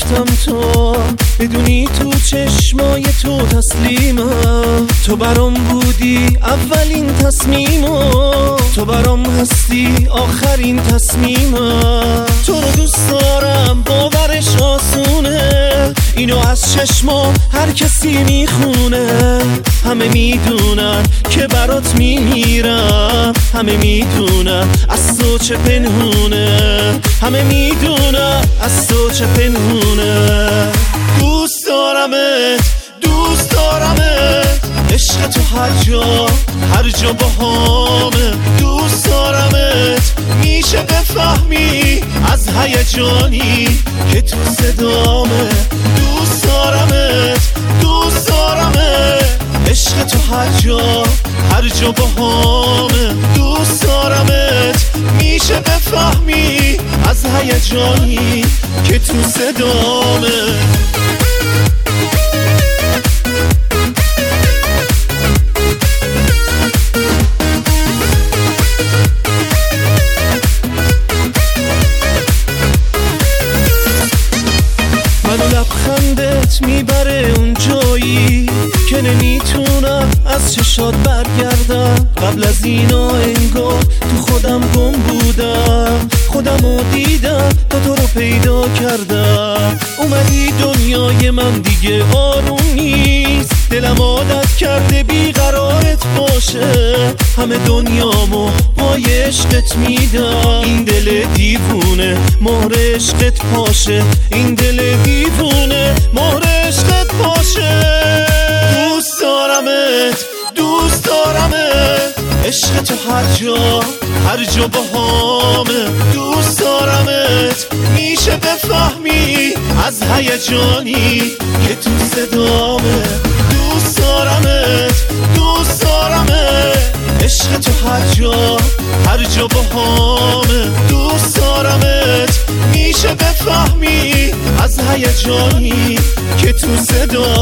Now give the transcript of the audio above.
گفتم تو بدونی تو چشمای تو تسلیمم، تو برام بودی اولین تصمیمم، تو برام هستی آخرین تصمیمم. تو رو دوست دارم باورش آسونه، اینو از چشما هر کسی میخونه. همه میدونن که برات میمیرم، همه میدونن از تو چه پنهونه، همه میدونن از تو چه پنهونه. دوست دارمت دوست دارمت، عشق تو هر جا باهامه. دوست دارمت میشه بفهمی از هیجانی که تو صدامه. دوست دارمت دوست دارمت، عشق تو هر جا باهامه. دوست دارمت میشه بفهمی از هیجانی که تو صدامه. منو لبخندت میبره اون جایی که نمیتونم از چشات برگردم. قبل از اینا انگار تو خودم گم بودم، خودمو دیدم تا تو رو پیدا کردم. اومدی دنیای من دیگه آروم نیست، دلم عادت کرده بیقرارت باشه. همه دنیامو پای عشقت میدم، این دل دیوونه مهر عشقت پاشه، این دل دیوونه مهر عشقت پاشه. دوست دارمت دوست دارمت، عشق تو هر جا باهامه. دوست دارمت میشه بفهمی از هیجانی که تو صدامه. دوست دارمت دوست دارمت، عشق تو هر جا باهامه. دوست دارمت میشه بفهمی از هیجانی که تو صدامه.